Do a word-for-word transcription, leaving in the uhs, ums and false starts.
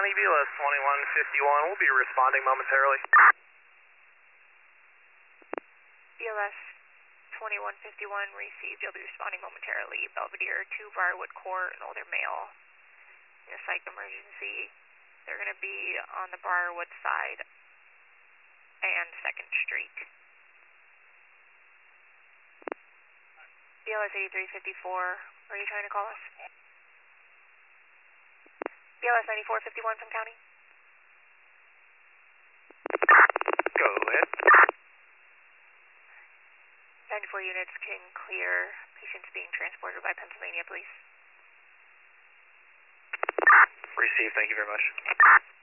County, B L S twenty-one fifty-one. We'll be responding momentarily. B L S twenty-one fifty-one received. You'll be responding momentarily. Belvedere to Briarwood Court, an older male. In a psych emergency. They're going to be on the Briarwood side and second Street. B L S eighty-three fifty-four, are you trying to call us? B L S ninety-four fifty-one from County. Go ahead. ninety-four units can clear. Patients being transported by Pennsylvania Police. Received, thank you very much.